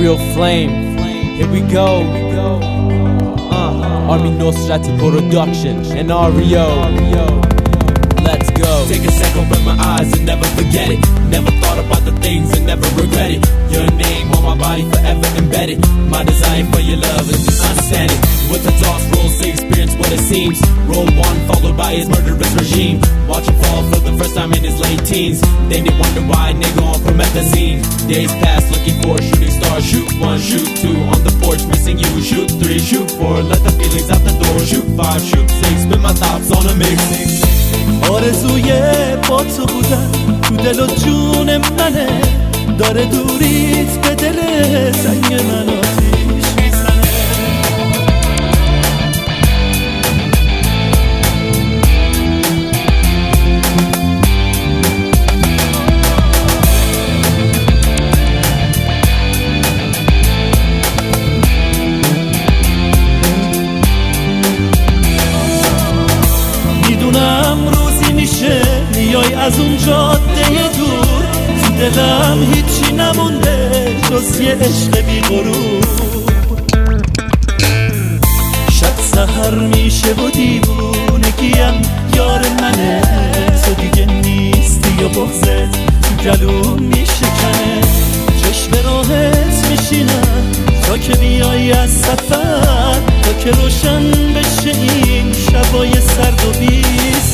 real flame. Here we go. Army Nosrati Production and REO. Let's go. Take a second, open my eyes and never forget it. Never thought about the things and never regret it. Your name on my body forever embedded. My desire for your love is just understand it. With the toss roll, say experience what it seems. Roll one followed by his murderous regime. Watch him fall for the first time in his late teens. Then they wonder why a nigga on promethazine. Days pass looking for a shooting star. Shoot one, shoot two on the porch missing you. Shoot three, shoot four, let the feelings out the door. Shoot five, shoot six, spin my thoughts on a mix. آرزوی با تو بودن تو دل و جون منه، داره دوریت به دل سنگ من آتیش میزنه. میدونم روزی میشه میای از اون جاده دور، تو دلم هیچی نمونده جز یه عشق بی غرور. شب سحر میشه و دیوونگیم یار منه، تو دیگه نیستی و بغضت تو گلوم میشکنه. چشم راحت میشینم تا که بیایی از سفر، تا که روشن بشه این شبای سرد و بی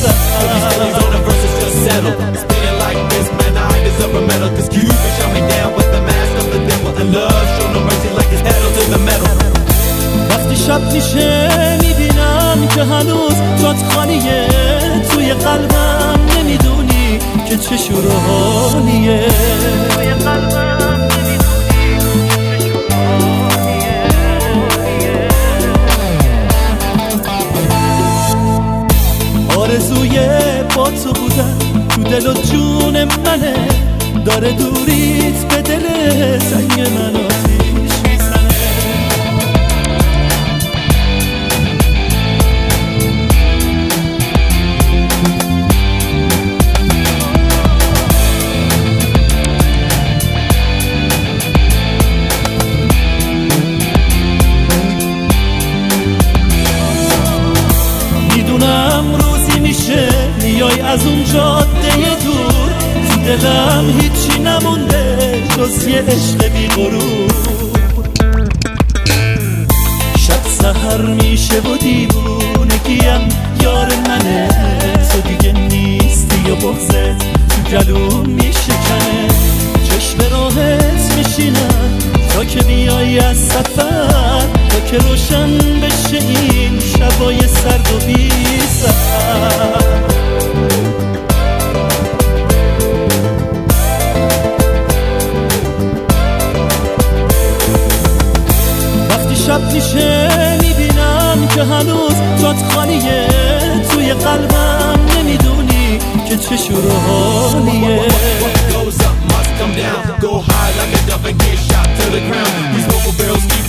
وقتی شب میشه میبینم که هنوز جات خالیه توی قلبم، نمیدونی که چه شورانیه توی قلبم، آرزوی با تو بودن تو دل و جون منه، داره دوریت به دل سنگ من آتیش میزنه. میدونم روزی میشه میای از اون جاده دور، تو دلم هیچی نمونده جز یه عشق بی غرور. شب سحر میشه و دیوونگیم یار منه، تو دیگه نیستی و بغضت تو گلوم میشکنه. چشم راحت میشینم تا که بیایی از سفر، تا که روشن بشه این شبای سرد و بی سحر. وقتی شب میشه میبینم که هنوز جات خالیه توی قلبم، نمیدونی که چه شورانیه. What goes up must come down. Go high like a dove and get shot to the ground. These vocal barrels keep